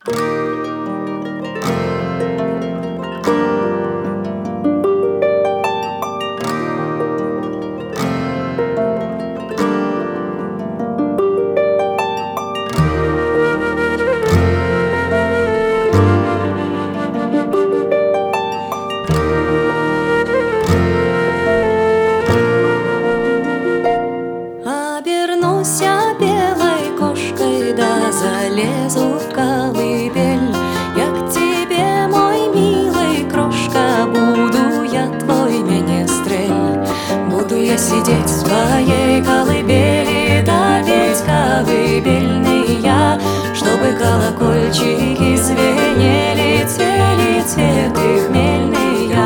Обернусь я белой кошкой, да залезу в колыбель. Я к тебе, мой милый крошка, буду я твой менестрель. Буду я сидеть в своей колыбели, да петь колыбельные, чтобы колокольчики звенели, цвели цветы хмельные.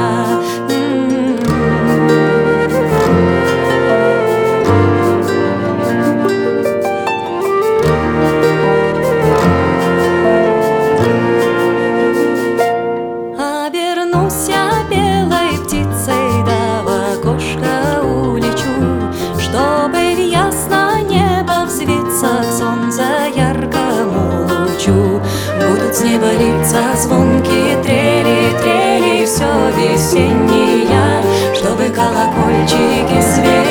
Обернусь я белой птицей, да в окошко улечу, чтобы в ясное небо взвиться к солнцу яркому лучу. Будут с неба литься звонкие трели, трели, все весенние, чтобы колокольчики звенели.